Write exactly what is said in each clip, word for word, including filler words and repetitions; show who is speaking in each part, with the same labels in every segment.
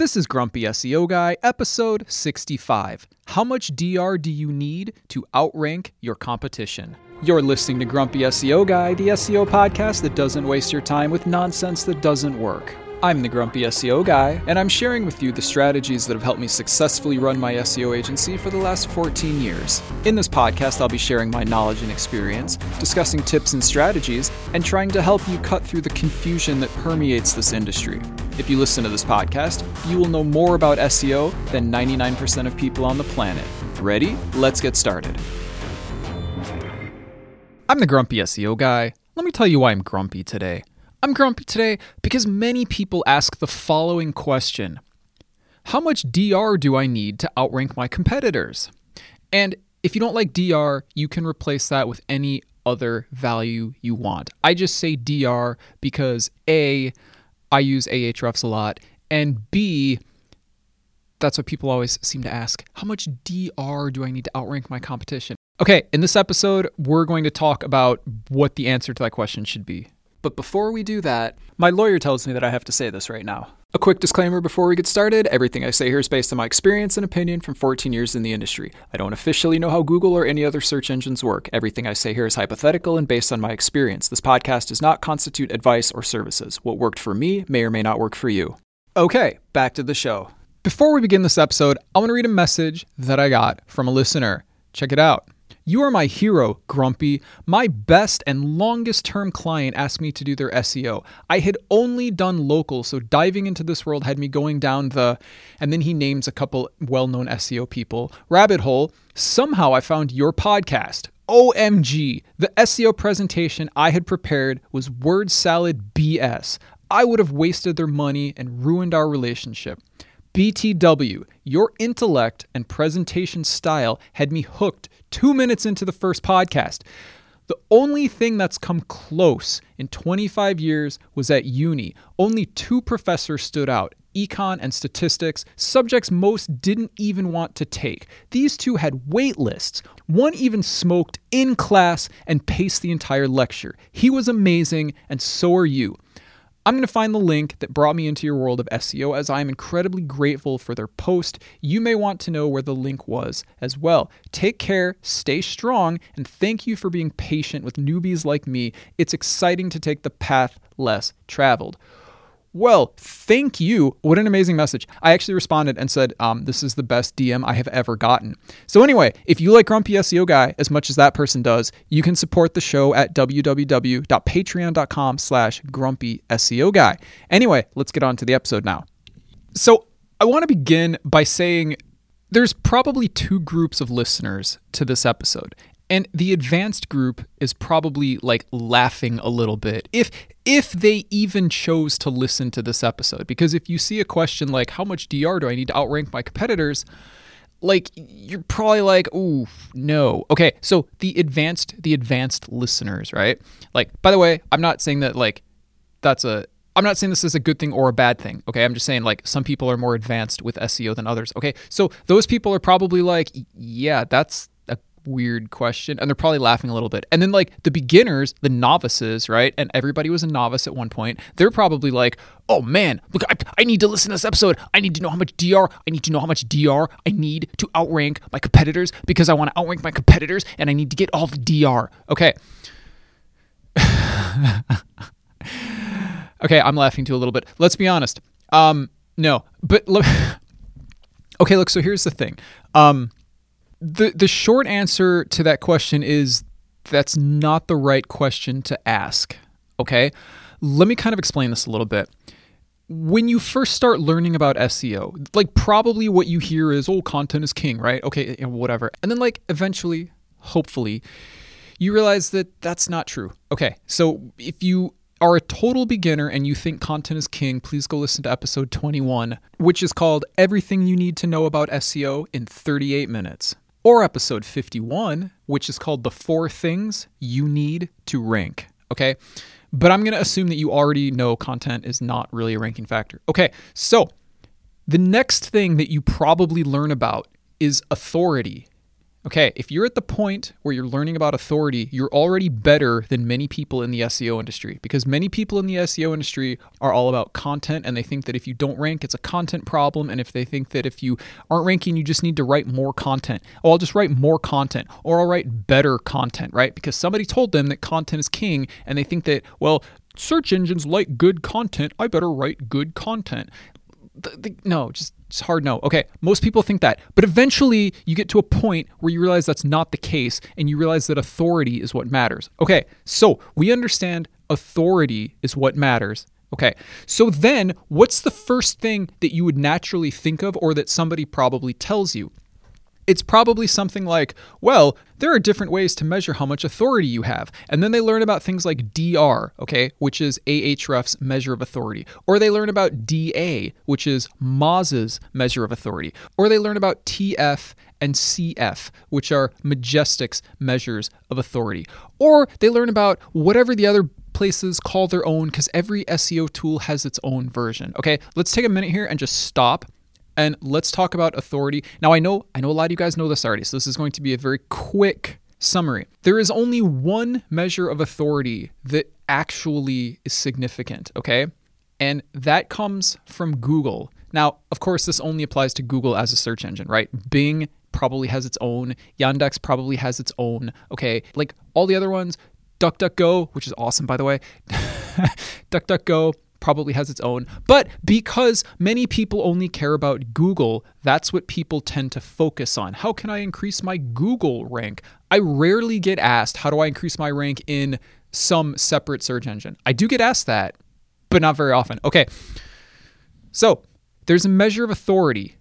Speaker 1: This is Grumpy S E O Guy, episode sixty-five. How much D R do you need to outrank your competition? You're listening to Grumpy S E O Guy, the S E O podcast that doesn't waste your time with nonsense that doesn't work. I'm the Grumpy S E O Guy, and I'm sharing with you the strategies that have helped me successfully run my S E O agency for the last fourteen years. In this podcast, I'll be sharing my knowledge and experience, discussing tips and strategies, and trying to help you cut through the confusion that permeates this industry. If you listen to this podcast, you will know more about S E O than ninety-nine percent of people on the planet. Ready? Let's get started. I'm the Grumpy S E O Guy. Let me tell you why I'm grumpy today. I'm grumpy today because many people ask the following question: how much D R do I need to outrank my competitors? And if you don't like D R, you can replace that with any other value you want. I just say D R because A, I use Ahrefs a lot, and B, that's what people always seem to ask. How much D R do I need to outrank my competition? Okay, in this episode, we're going to talk about what the answer to that question should be. But before we do that, my lawyer tells me that I have to say this right now. A quick disclaimer before we get started: everything I say here is based on my experience and opinion from fourteen years in the industry. I don't officially know how Google or any other search engines work. Everything I say here is hypothetical and based on my experience. This podcast does not constitute advice or services. What worked for me may or may not work for you. Okay, back to the show. Before we begin this episode, I want to read a message that I got from a listener. Check it out. You are my hero, Grumpy. My best and longest term client asked me to do their S E O. I had only done local, so diving into this world had me going down the, and then he names a couple well-known S E O people, rabbit hole. Somehow I found your podcast. O M G, the S E O presentation I had prepared was word salad B S. I would have wasted their money and ruined our relationship. B T W, your intellect and presentation style had me hooked two minutes into the first podcast. The only thing that's come close in twenty-five years was at uni. Only two professors stood out: econ and statistics, subjects most didn't even want to take. These two had wait lists. One even smoked in class and paced the entire lecture. He was amazing, and so are you. I'm going to find the link that brought me into your world of S E O, as I am incredibly grateful for their post. You may want to know where the link was as well. Take care, stay strong, and thank you for being patient with newbies like me. It's exciting to take the path less traveled. Well, thank you. What an amazing message. I actually responded and said, um, this is the best D M I have ever gotten. So anyway, if you like Grumpy S E O Guy as much as that person does, you can support the show at www.patreon.com slash grumpy SEO guy. Anyway, let's get on to the episode now. So I want to begin by saying there's probably two groups of listeners to this episode. And the advanced group is probably like laughing a little bit if if they even chose to listen to this episode. Because if you see a question like, how much D R do I need to outrank my competitors? Like, you're probably like, ooh, no. Okay, so the advanced the advanced listeners, right? Like, by the way, I'm not saying that like that's a I'm not saying this is a good thing or a bad thing, okay? I'm just saying, like, some people are more advanced with S E O than others, okay? So those people are probably like, yeah, that's a weird question, and they're probably laughing a little bit. And then, like, the beginners, the novices, right? And everybody was a novice at one point. They're probably like, oh, man, look, I, I need to listen to this episode. I need to know how much D R, I need to know how much D R I need to outrank my competitors because I want to outrank my competitors, and I need to get all the D R, okay? Okay, I'm laughing too a little bit. Let's be honest. Um, no, but look. Okay, look. So here's the thing. Um, the the short answer to that question is that's not the right question to ask. Okay, let me kind of explain this a little bit. When you first start learning about S E O, like probably what you hear is, "Oh, content is king," right? Okay, whatever. And then like eventually, hopefully, you realize that that's not true. Okay, so if you are a total beginner and you think content is king, please go listen to episode twenty-one, which is called Everything You Need to Know About S E O in thirty-eight minutes. Or episode fifty-one, which is called The Four Things You Need to Rank. Okay? But I'm going to assume that you already know content is not really a ranking factor. Okay, so the next thing that you probably learn about is authority. Okay, if you're at the point where you're learning about authority, you're already better than many people in the S E O industry, because many people in the S E O industry are all about content, and they think that if you don't rank, it's a content problem. And if they think that if you aren't ranking, you just need to write more content. Oh, I'll just write more content, or I'll write better content, right? Because somebody told them that content is king, and they think that, well, search engines like good content, I better write good content. The, the, no, just, just hard no. Okay, most people think that. But eventually you get to a point where you realize that's not the case, and you realize that authority is what matters. Okay, so we understand authority is what matters. Okay, so then what's the first thing that you would naturally think of, or that somebody probably tells you? It's probably something like, well, there are different ways to measure how much authority you have. And then they learn about things like D R, okay, which is Ahrefs' measure of authority. Or they learn about D A, which is Moz's measure of authority. Or they learn about T F and C F, which are Majestic's measures of authority. Or they learn about whatever the other places call their own, because every S E O tool has its own version. Okay, let's take a minute here and just stop. And let's talk about authority. Now, I know I know a lot of you guys know this already, so this is going to be a very quick summary. There is only one measure of authority that actually is significant, okay? And that comes from Google. Now, of course, this only applies to Google as a search engine, right? Bing probably has its own. Yandex probably has its own, okay? Like all the other ones, DuckDuckGo, which is awesome, by the way. DuckDuckGo probably has its own. But because many people only care about Google, that's what people tend to focus on. How can I increase my Google rank? I rarely get asked, how do I increase my rank in some separate search engine? I do get asked that, but not very often. Okay, so there's a measure of authority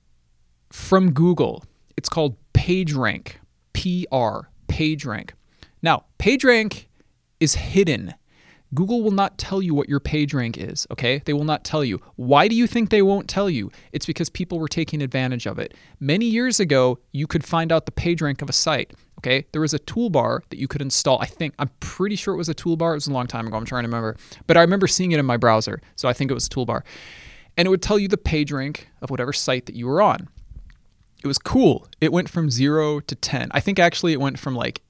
Speaker 1: from Google. It's called PageRank, P R, PageRank. Now, PageRank is hidden. Google will not tell you what your page rank is, okay? They will not tell you. Why do you think they won't tell you? It's because people were taking advantage of it. Many years ago, you could find out the page rank of a site, okay? There was a toolbar that you could install. I think, I'm pretty sure it was a toolbar. It was a long time ago. I'm trying to remember. But I remember seeing it in my browser, so I think it was a toolbar. And it would tell you the page rank of whatever site that you were on. It was cool. It went from zero to ten. I think actually it went from like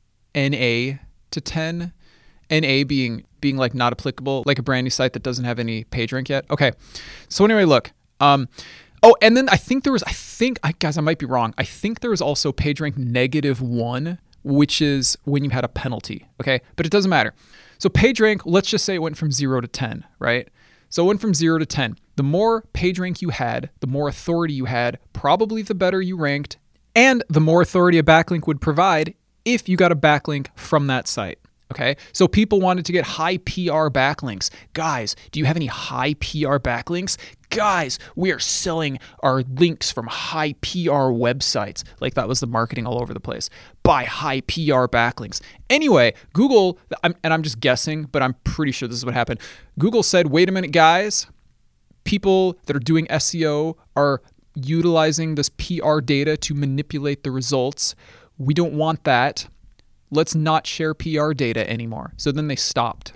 Speaker 1: N A to ten. N A being being like not applicable, like a brand new site that doesn't have any page rank yet. Okay. So anyway, look. Um, oh, and then I think there was, I think, I guys, I might be wrong. I think there was also page rank negative one, which is when you had a penalty. Okay. But it doesn't matter. So page rank, let's just say it went from zero to ten, right? So it went from zero to ten. The more page rank you had, the more authority you had, probably the better you ranked, and the more authority a backlink would provide if you got a backlink from that site. Okay, so people wanted to get high P R backlinks. Guys, do you have any high P R backlinks? Guys, we are selling our links from high P R websites. Like that was the marketing all over the place. Buy high P R backlinks. Anyway, Google, I'm, and I'm just guessing, but I'm pretty sure this is what happened. Google said, wait a minute, guys. People that are doing S E O are utilizing this P R data to manipulate the results. We don't want that. Let's not share P R data anymore. So then they stopped.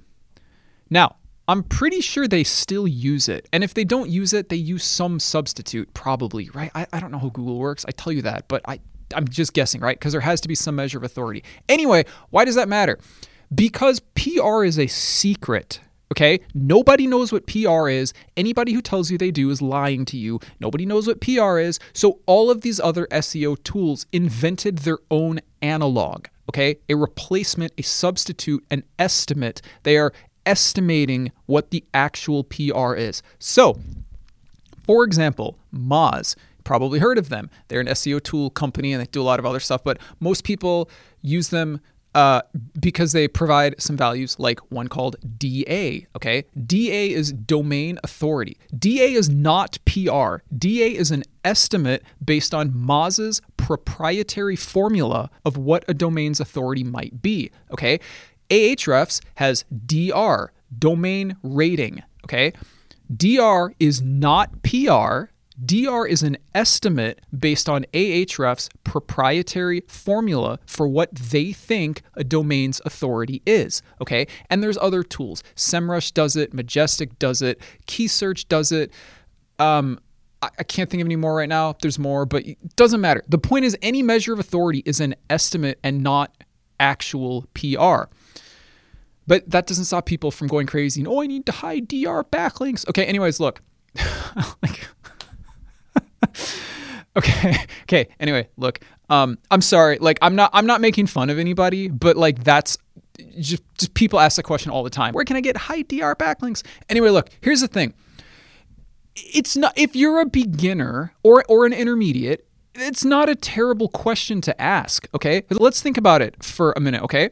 Speaker 1: Now, I'm pretty sure they still use it. And if they don't use it, they use some substitute, probably, right? I, I don't know how Google works. I tell you that, but I, I'm just guessing, right? Because there has to be some measure of authority. Anyway, why does that matter? Because P R is a secret. Okay, nobody knows what P R is. Anybody who tells you they do is lying to you. Nobody knows what P R is. So all of these other S E O tools invented their own analog. Okay, a replacement, a substitute, an estimate. They are estimating what the actual P R is. So, for example, Moz, probably heard of them. They're an S E O tool company and they do a lot of other stuff, but most people use them uh, because they provide some values like one called D A, okay? D A is domain authority. D A is not P R. D A is an estimate based on Moz's proprietary formula of what a domain's authority might be, okay? Ahrefs has D R, domain rating, okay? D R is not P R. D R is an estimate based on Ahrefs' proprietary formula for what they think a domain's authority is, okay? And there's other tools. SEMrush does it, Majestic does it, KeySearch does it. Um, I, I can't think of any more right now. There's more, but it doesn't matter. The point is any measure of authority is an estimate and not actual P R. But that doesn't stop people from going crazy and, oh, I need to hide D R backlinks. Okay, anyways, look. like, okay, okay, anyway, look. Um, I'm sorry. Like, I'm not I'm not making fun of anybody, but like that's just, just people ask the question all the time. Where can I get high D R backlinks? Anyway, look, here's the thing. It's not, if you're a beginner or or an intermediate, it's not a terrible question to ask, okay? Let's think about it for a minute, okay?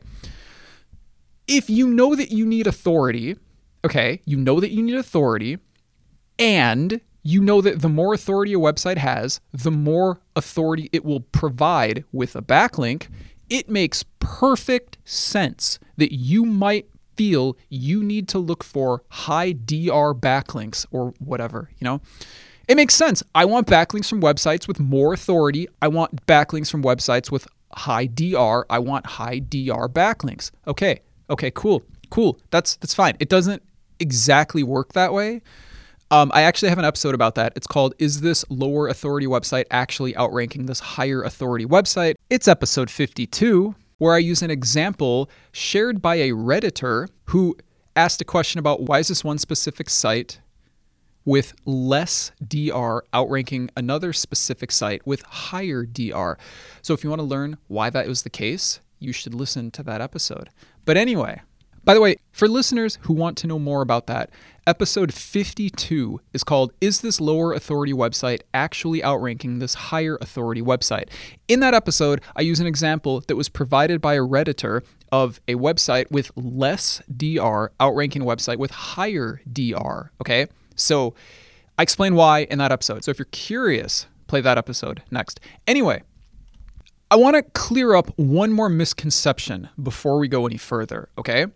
Speaker 1: If you know that you need authority, okay, you know that you need authority, and you know that the more authority a website has, the more authority it will provide with a backlink, it makes perfect sense that you might feel you need to look for high D R backlinks or whatever, you know? It makes sense. I want backlinks from websites with more authority. I want backlinks from websites with high D R. I want high D R backlinks. Okay. Okay, cool. Cool. That's that's fine. It doesn't exactly work that way. Um, I actually have an episode about that. It's called, Is This Lower Authority Website Actually Outranking This Higher Authority Website? It's episode fifty-two, where I use an example shared by a Redditor who asked a question about why is this one specific site with less D R outranking another specific site with higher D R. So if you want to learn why that was the case, you should listen to that episode. But anyway, by the way, for listeners who want to know more about that, episode fifty-two is called, Is This Lower Authority Website Actually Outranking This Higher Authority Website? In that episode, I use an example that was provided by a Redditor of a website with less D R outranking a website with higher D R, okay? So I explain why in that episode. So if you're curious, play that episode next. Anyway, I want to clear up one more misconception before we go any further, okay?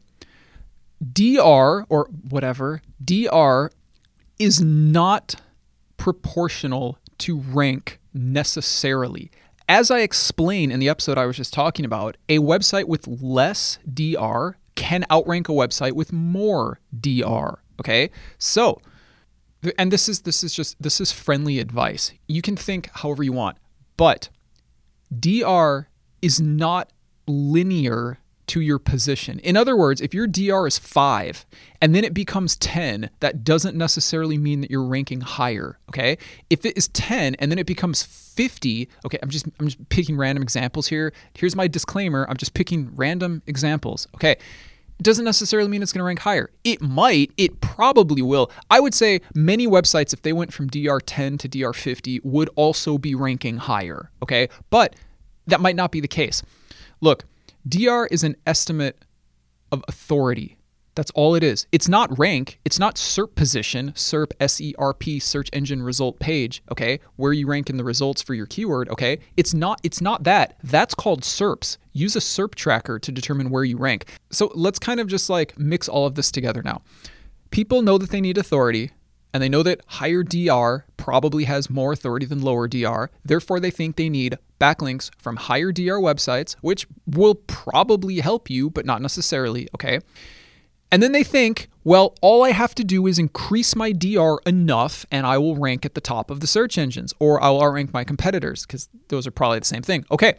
Speaker 1: D R, or whatever, D R is not proportional to rank necessarily. As I explained in the episode I was just talking about, a website with less D R can outrank a website with more D R, okay? So, and this is this is just this is friendly advice. You can think however you want, but D R is not linear to your position. In other words, if your D R is five and then it becomes ten, that doesn't necessarily mean that you're ranking higher, okay? If it is ten and then it becomes fifty, okay, I'm just I'm just picking random examples here. Here's my disclaimer, I'm just picking random examples, okay? It doesn't necessarily mean it's going to rank higher. It might, it probably will. I would say many websites, if they went from D R ten to D R fifty, would also be ranking higher, okay? But that might not be the case. Look, D R is an estimate of authority. That's all it is. It's not rank. It's not SERP position, SERP, S E R P, search engine result page, okay, where you rank in the results for your keyword, okay? It's not It's not that. That's called SERPs. Use a SERP tracker to determine where you rank. So let's kind of just like mix all of this together now. People know that they need authority, and they know that higher D R probably has more authority than lower D R. Therefore, they think they need backlinks from higher D R websites, which will probably help you, but not necessarily, okay? And then they think, well, all I have to do is increase my D R enough and I will rank at the top of the search engines, or I'll outrank my competitors, because those are probably the same thing. Okay.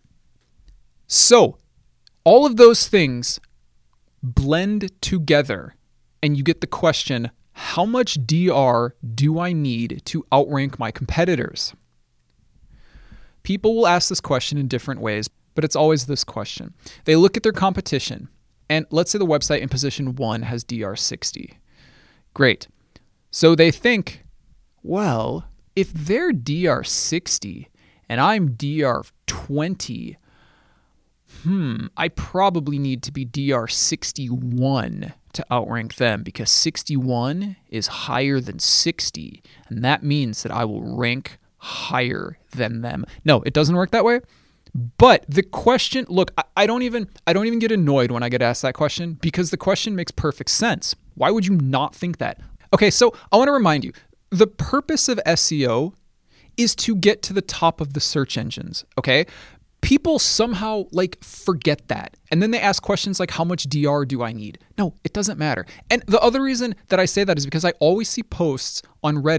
Speaker 1: So all of those things blend together and you get the question, how much D R do I need to outrank my competitors? People will ask this question in different ways, but it's always this question. They look at their competition. And let's say the website in position one has D R sixty. Great. So they think, well, if they're D R sixty and I'm D R twenty, hmm, I probably need to be D R sixty-one to outrank them, because sixty-one is higher than sixty. And that means that I will rank higher than them. No, it doesn't work that way. But the question, look, I, I don't even I don't even get annoyed when I get asked that question, because the question makes perfect sense. Why would you not think that? Okay, so I want to remind you, the purpose of S E O is to get to the top of the search engines, okay? People somehow like forget that. And then they ask questions like, how much D R do I need? No, it doesn't matter. And the other reason that I say that is because I always see posts on Reddit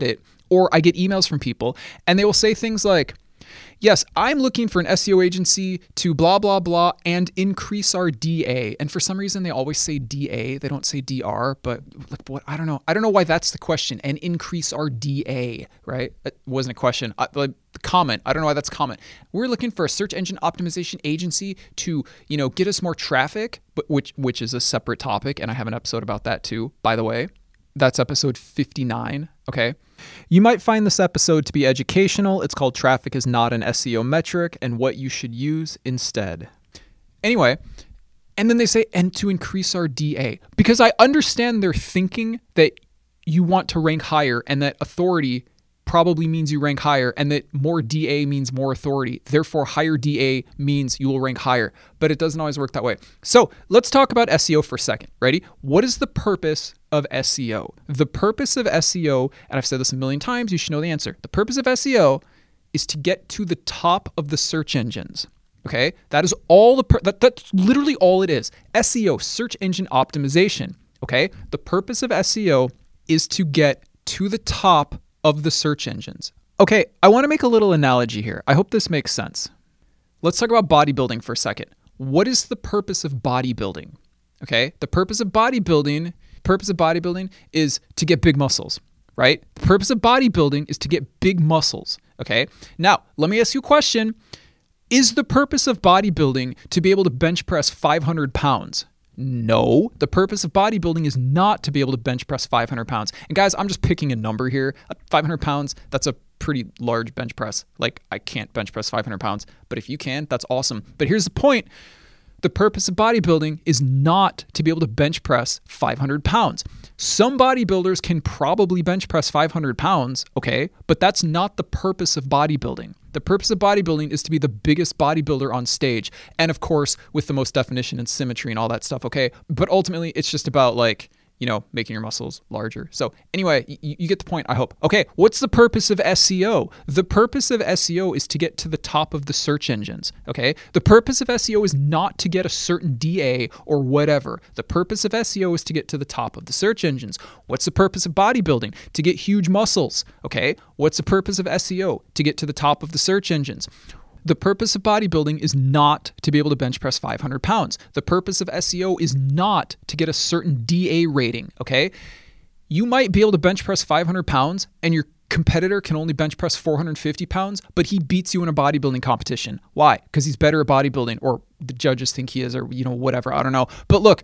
Speaker 1: or I get emails from people and they will say things like, yes, I'm looking for an S E O agency to blah, blah, blah, and increase our D A. And for some reason, they always say D A. They don't say D R, but like, what? I don't know. I don't know why that's the question. And increase our D A, right? It wasn't a question. I, like, the comment. I don't know why that's a comment. We're looking for a search engine optimization agency to, you know, get us more traffic, but which which is a separate topic. And I have an episode about that too, by the way. That's episode fifty-nine. Okay. You might find this episode to be educational. It's called Traffic is Not an S E O Metric and What You Should Use Instead. Anyway, and then they say, and to increase our D A. Because I understand they're thinking that you want to rank higher and that authority probably means you rank higher and that more D A means more authority. Therefore, higher D A means you will rank higher. But it doesn't always work that way. So let's talk about S E O for a second. Ready? What is the purpose of S E O? The purpose of S E O, and I've said this a million times, you should know the answer. The purpose of S E O is to get to the top of the search engines. Okay? That is all the, pur- that, that's literally all it is. S E O, search engine optimization. Okay? The purpose of S E O is to get to the top of the search engines. Okay, I want to make a little analogy here. I hope this makes sense. Let's talk about bodybuilding for a second. What is the purpose of bodybuilding? Okay, the purpose of bodybuilding, purpose of bodybuilding is to get big muscles, right? The purpose of bodybuilding is to get big muscles. Okay, now let me ask you a question. Is the purpose of bodybuilding to be able to bench press five hundred pounds? No, the purpose of bodybuilding is not to be able to bench press five hundred pounds. And guys, I'm just picking a number here. five hundred pounds, that's a pretty large bench press. Like, I can't bench press five hundred pounds, but if you can, that's awesome. But here's the point. The purpose of bodybuilding is not to be able to bench press five hundred pounds. Some bodybuilders can probably bench press five hundred pounds, okay? But that's not the purpose of bodybuilding. The purpose of bodybuilding is to be the biggest bodybuilder on stage. And of course, with the most definition and symmetry and all that stuff, okay? But ultimately, it's just about like, you know, making your muscles larger. So anyway, you, you get the point, I hope. Okay, what's the purpose of S E O? The purpose of S E O is to get to the top of the search engines, okay? The purpose of S E O is not to get a certain D A or whatever. The purpose of S E O is to get to the top of the search engines. What's the purpose of bodybuilding? To get huge muscles, okay? What's the purpose of S E O? To get to the top of the search engines. The purpose of bodybuilding is not to be able to bench press five hundred pounds. The purpose of S E O is not to get a certain D A rating, okay? You might be able to bench press five hundred pounds and your competitor can only bench press four hundred fifty pounds, but he beats you in a bodybuilding competition. Why? Because he's better at bodybuilding, or the judges think he is, or, you know, whatever. I don't know. But look,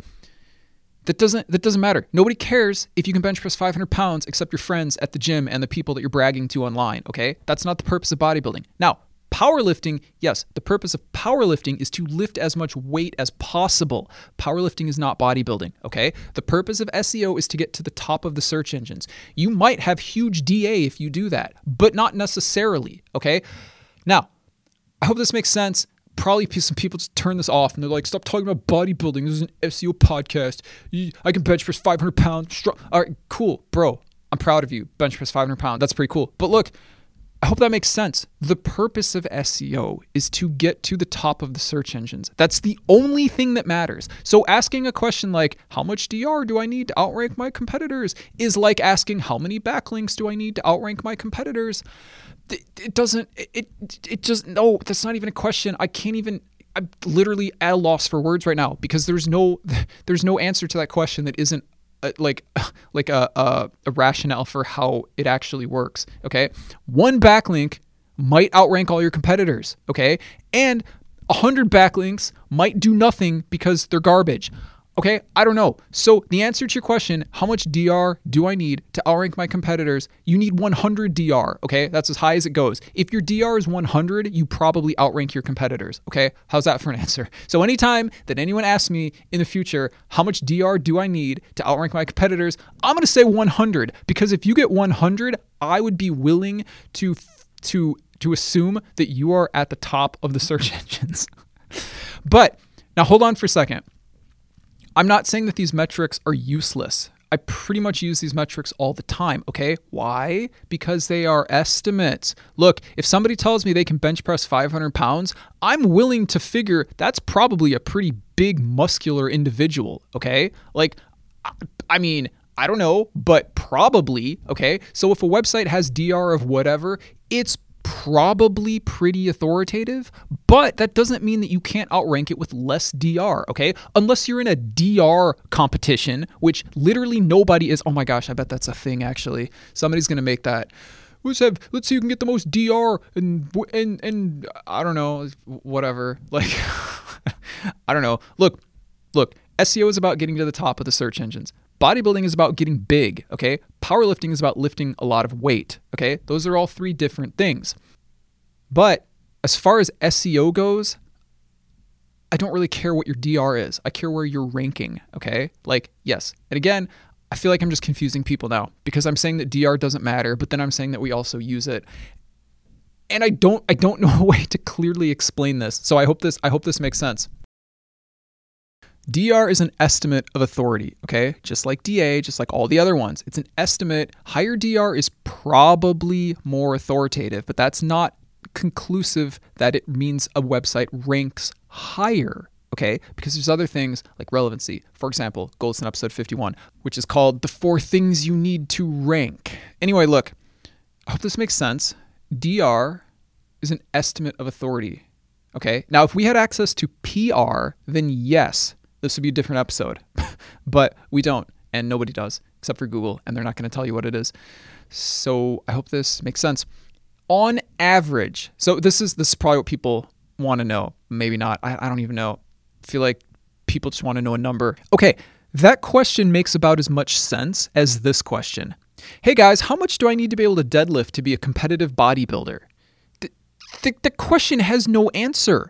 Speaker 1: that doesn't that doesn't matter. Nobody cares if you can bench press five hundred pounds except your friends at the gym and the people that you're bragging to online, okay? That's not the purpose of bodybuilding. Now, powerlifting, yes, the purpose of powerlifting is to lift as much weight as possible. Powerlifting is not bodybuilding, okay? The purpose of S E O is to get to the top of the search engines. You might have huge D A if you do that, but not necessarily, okay? Now, I hope this makes sense. Probably some people just turn this off and they're like, stop talking about bodybuilding. This is an S E O podcast. I can bench press five hundred pounds. All right, cool, bro. I'm proud of you. Bench press five hundred pounds. That's pretty cool. But look, I hope that makes sense. The purpose of S E O is to get to the top of the search engines. That's the only thing that matters. So asking a question like, how much D R do I need to outrank my competitors, is like asking how many backlinks do I need to outrank my competitors. It, it doesn't, it, it just, no, that's not even a question. I can't even, I'm literally at a loss for words right now because there's no, there's no answer to that question that isn't like like a, a a rationale for how it actually works, okay? One backlink might outrank all your competitors, okay? And one hundred backlinks might do nothing because they're garbage, okay? I don't know. So the answer to your question, how much D R do I need to outrank my competitors? You need one hundred D R, okay? That's as high as it goes. If your D R is one hundred, you probably outrank your competitors, okay? How's that for an answer? So anytime that anyone asks me in the future, how much D R do I need to outrank my competitors? I'm going to say one hundred, because if you get one hundred, I would be willing to to to assume that you are at the top of the search engines. But now hold on for a second. I'm not saying that these metrics are useless. I pretty much use these metrics all the time, okay? Why? Because they are estimates. Look, if somebody tells me they can bench press five hundred pounds, I'm willing to figure that's probably a pretty big muscular individual, okay? Like, I mean, I don't know, but probably, okay? So if a website has D R of whatever, it's probably pretty authoritative, but that doesn't mean that you can't outrank it with less D R, okay? Unless you're in a D R competition, which literally nobody is. Oh my gosh, I bet that's a thing actually. Somebody's going to make that. Let's have, let's see who can get the most D R and, and, and I don't know, whatever. Like, I don't know. Look, look, S E O is about getting to the top of the search engines. Bodybuilding is about getting big, okay? Powerlifting is about lifting a lot of weight, okay? Those are all three different things. But as far as S E O goes, I don't really care what your D R is. I care where you're ranking, okay? Like, yes. And again, I feel like I'm just confusing people now because I'm saying that D R doesn't matter, but then I'm saying that we also use it. And I don't I don't know a way to clearly explain this. So I hope this I hope this makes sense. D R is an estimate of authority, okay? Just like D A, just like all the other ones. It's an estimate. Higher D R is probably more authoritative, but that's not conclusive that it means a website ranks higher, okay? Because there's other things like relevancy. For example, Goldson episode fifty-one, which is called The Four Things You Need to Rank. Anyway, look, I hope this makes sense. D R is an estimate of authority, okay? Now, if we had access to P R, then yes, this would be a different episode, but we don't, and nobody does, except for Google, and they're not going to tell you what it is. So I hope this makes sense. On average, so this is this is probably what people want to know. Maybe not. I, I don't even know. I feel like people just want to know a number. Okay, that question makes about as much sense as this question. Hey guys, how much do I need to be able to deadlift to be a competitive bodybuilder? The, the, the question has no answer.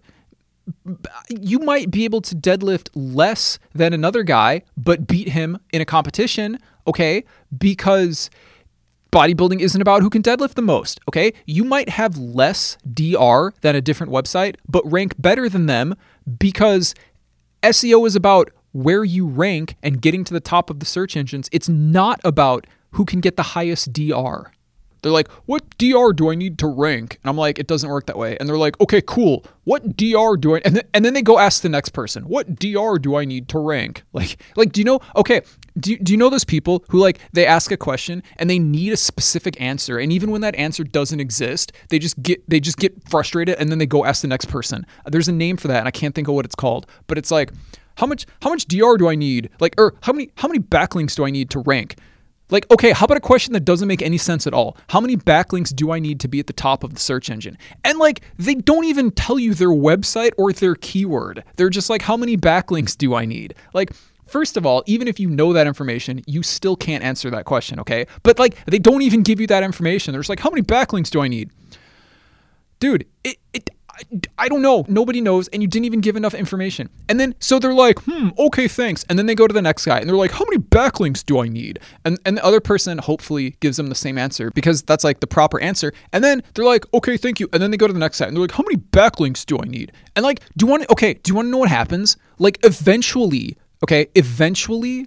Speaker 1: You might be able to deadlift less than another guy, but beat him in a competition, okay? Because bodybuilding isn't about who can deadlift the most, okay? You might have less D R than a different website, but rank better than them because S E O is about where you rank and getting to the top of the search engines. It's not about who can get the highest D R. They're like, what D R do I need to rank? And I'm like, it doesn't work that way. And they're like, okay, cool. What D R do I, and then, and then they go ask the next person, what D R do I need to rank? Like, like, do you know, okay, do you, do you know those people who like, they ask a question and they need a specific answer. And even when that answer doesn't exist, they just get, they just get frustrated and then they go ask the next person. There's a name for that and I can't think of what it's called, but it's like, how much, how much D R do I need? Like, or how many, how many backlinks do I need to rank? Like, okay, how about a question that doesn't make any sense at all? How many backlinks do I need to be at the top of the search engine? And like, they don't even tell you their website or their keyword. They're just like, how many backlinks do I need? Like, first of all, even if you know that information, you still can't answer that question, okay? But like, they don't even give you that information. They're just like, how many backlinks do I need? Dude, it, it I don't know. Nobody knows. And you didn't even give enough information. And then, so they're like, hmm, okay, thanks. And then they go to the next guy and they're like, how many backlinks do I need? And and the other person hopefully gives them the same answer because that's like the proper answer. And then they're like, okay, thank you. And then they go to the next guy and they're like, how many backlinks do I need? And like, do you want to, okay, do you want to know what happens? Like eventually, okay, eventually,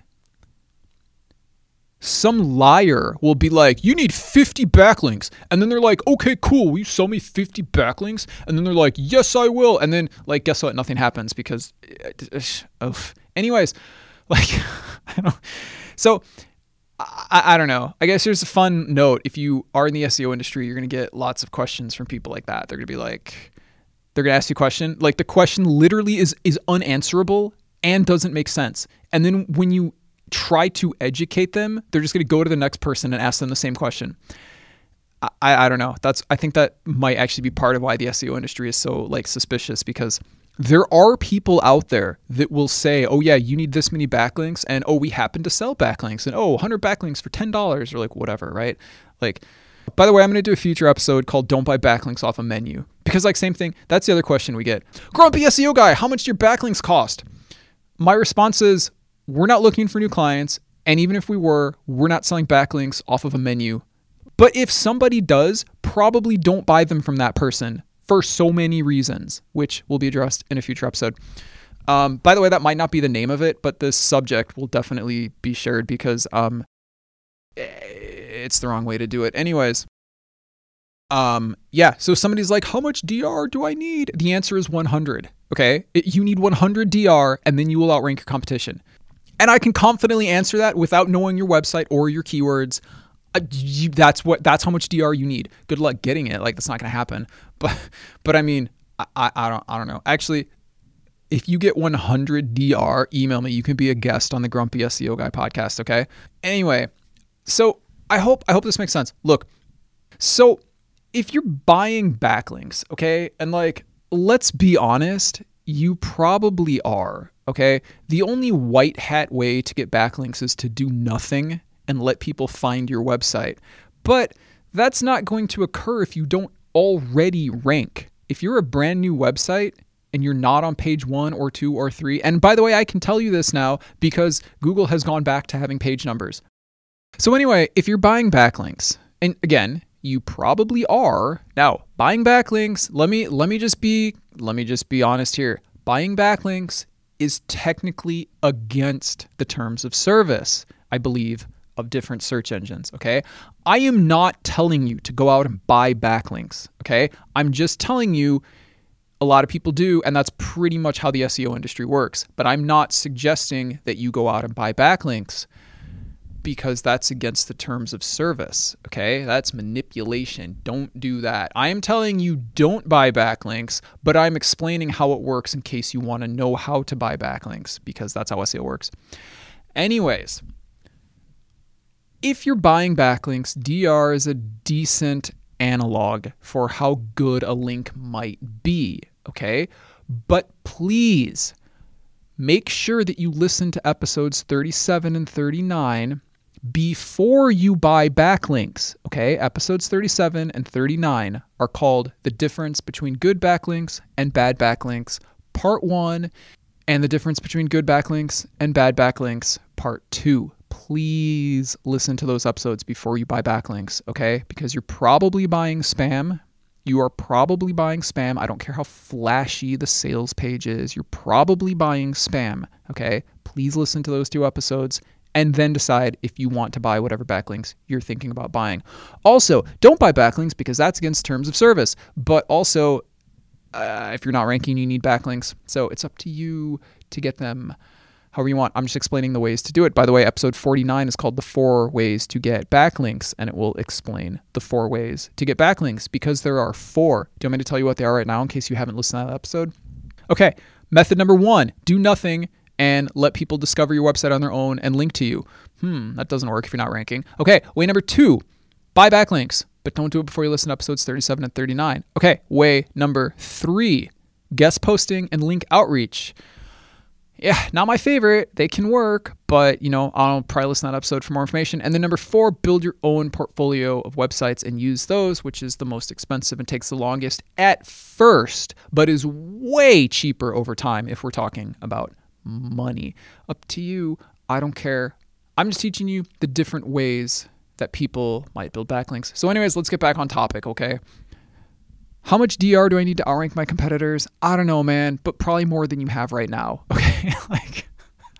Speaker 1: some liar will be like, you need fifty backlinks. And then they're like, okay, cool. Will you sell me fifty backlinks? And then they're like, yes, I will. And then like, guess what? Nothing happens because, uh, anyways, like, I don't, so I, I don't know. I guess here's a fun note. If you are in the S E O industry, you're going to get lots of questions from people like that. They're going to be like, they're going to ask you a question. Like the question literally is, is unanswerable and doesn't make sense. And then when you try to educate them, they're just going to go to the next person and ask them the same question. I, I don't know. That's, I think that might actually be part of why the S E O industry is so like suspicious because there are people out there that will say, oh yeah, you need this many backlinks and oh, we happen to sell backlinks and oh, one hundred backlinks for ten dollars or like whatever, right? Like, by the way, I'm going to do a future episode called Don't Buy Backlinks Off a Menu because like same thing. That's the other question we get. Grumpy S E O guy, how much do your backlinks cost? My response is, we're not looking for new clients. And even if we were, we're not selling backlinks off of a menu. But if somebody does, probably don't buy them from that person for so many reasons, which will be addressed in a future episode. Um, by the way, that might not be the name of it, but this subject will definitely be shared because um, it's the wrong way to do it. Anyways, um, yeah, so somebody's like, how much D R do I need? The answer is one hundred, okay? It, you need one hundred D R and then you will outrank your competition. And I can confidently answer that without knowing your website or your keywords. Uh, you, that's what. That's how much D R you need. Good luck getting it. Like, that's not going to happen. But, but I mean, I, I, I don't, I don't know. Actually, if you get one hundred D R, email me. You can be a guest on the Grumpy S E O Guy podcast. Okay. Anyway, so I hope, I hope this makes sense. Look, so if you're buying backlinks, okay, and like, let's be honest, you probably are. Okay. The only white hat way to get backlinks is to do nothing and let people find your website. But that's not going to occur if you don't already rank. If you're a brand new website and you're not on page one or two or three, and by the way, I can tell you this now because Google has gone back to having page numbers. So anyway, if you're buying backlinks, and again, you probably are. Now, buying backlinks, let me let me just be let me just be honest here. Buying backlinks is technically against the terms of service, I believe, of different search engines, okay? I am not telling you to go out and buy backlinks, okay? I'm just telling you a lot of people do, and that's pretty much how the S E O industry works. But I'm not suggesting that you go out and buy backlinks because that's against the terms of service, okay? That's manipulation. Don't do that. I am telling you don't buy backlinks, but I'm explaining how it works in case you want to know how to buy backlinks because that's how S E O works. Anyways, if you're buying backlinks, D R is a decent analog for how good a link might be, okay? But please make sure that you listen to episodes thirty-seven and thirty-nine before you buy backlinks, okay? Episodes thirty-seven and thirty-nine are called The Difference Between Good Backlinks and Bad Backlinks, Part one, and The Difference Between Good Backlinks and Bad Backlinks, Part two. Please listen to those episodes before you buy backlinks, okay? Because you're probably buying spam. You are probably buying spam. I don't care how flashy the sales page is. You're probably buying spam, okay? Please listen to those two episodes and then decide if you want to buy whatever backlinks you're thinking about buying. Also, don't buy backlinks because that's against terms of service. But also, uh, if you're not ranking, you need backlinks. So it's up to you to get them however you want. I'm just explaining the ways to do it. By the way, episode forty-nine is called The Four Ways to Get Backlinks, and it will explain the four ways to get backlinks because there are four. Do you want me to tell you what they are right now in case you haven't listened to that episode? Okay, method number one, do nothing and let people discover your website on their own and link to you. Hmm, that doesn't work if you're not ranking. Okay, way number two, buy backlinks, but don't do it before you listen to episodes thirty-seven and thirty-nine. Okay, way number three, guest posting and link outreach. Yeah, not my favorite. They can work, but, you know, I'll probably listen to that episode for more information. And then number four, build your own portfolio of websites and use those, which is the most expensive and takes the longest at first, but is way cheaper over time if we're talking about money. Up to you. I don't care. I'm just teaching you the different ways that people might build backlinks. So anyways, let's get back on topic, okay? How much D R do I need to outrank my competitors? I don't know, man, but probably more than you have right now. Okay, like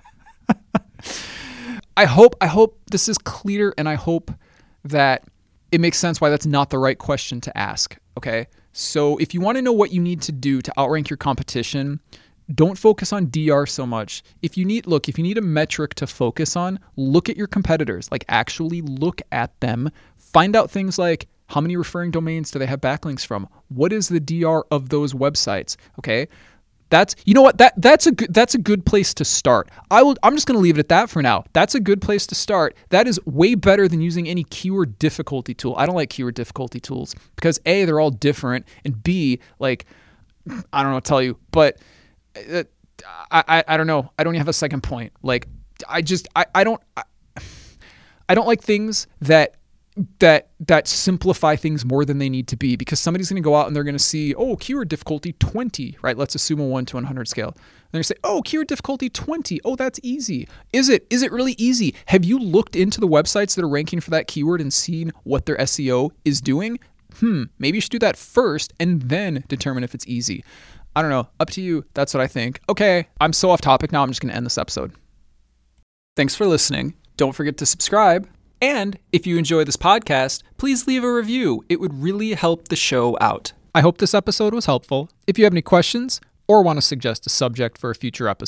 Speaker 1: I hope I hope this is clear, and I hope that it makes sense why that's not the right question to ask. Okay, so if you want to know what you need to do to outrank your competition, don't focus on D R so much. If you need look, if you need a metric to focus on, look at your competitors. Like actually look at them. Find out things like, how many referring domains do they have backlinks from? What is the D R of those websites? Okay, that's you know what that that's a good that's a good place to start. I will. I'm just going to leave it at that for now. That's a good place to start. That is way better than using any keyword difficulty tool. I don't like keyword difficulty tools because A, they're all different, and B, like I don't know what to tell you, but uh, I, I I don't know. I don't even have a second point. Like I just I I don't I, I don't like things that. that that simplify things more than they need to be, because somebody's going to go out and they're going to see, oh, keyword difficulty twenty, right? Let's assume a one to one hundred scale. They're going to say, oh, keyword difficulty twenty. Oh, that's easy. Is it? Is it really easy? Have you looked into the websites that are ranking for that keyword and seen what their S E O is doing? Hmm, maybe you should do that first and then determine if it's easy. I don't know. Up to you. That's what I think. Okay, I'm so off topic now. I'm just going to end this episode. Thanks for listening. Don't forget to subscribe. And if you enjoy this podcast, please leave a review. It would really help the show out. I hope this episode was helpful. If you have any questions or want to suggest a subject for a future episode,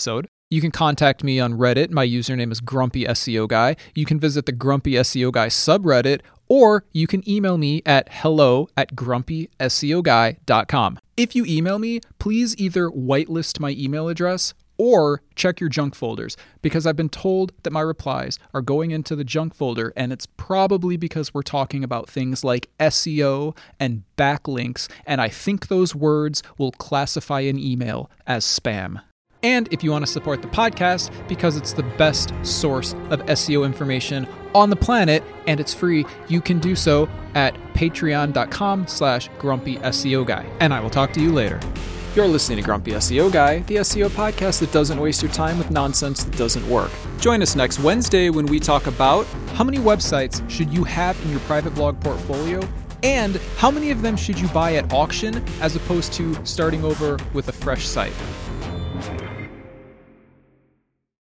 Speaker 1: You can contact me on Reddit. My username is Grumpy S E O Guy. You can visit the Grumpy S E O Guy subreddit, or you can email me at hello at grumpy S E O guy dot com. If you email me, please either whitelist my email address or check your junk folders, because I've been told that my replies are going into the junk folder, and it's probably because we're talking about things like S E O and backlinks, and I think those words will classify an email as spam. And if you want to support the podcast, because it's the best source of S E O information on the planet, and it's free, you can do so at patreon.com slash grumpy SEO guy. And I will talk to you later. You're listening to Grumpy S E O Guy, the S E O podcast that doesn't waste your time with nonsense that doesn't work. Join us next Wednesday when we talk about how many websites should you have in your private blog portfolio, and how many of them should you buy at auction as opposed to starting over with a fresh site.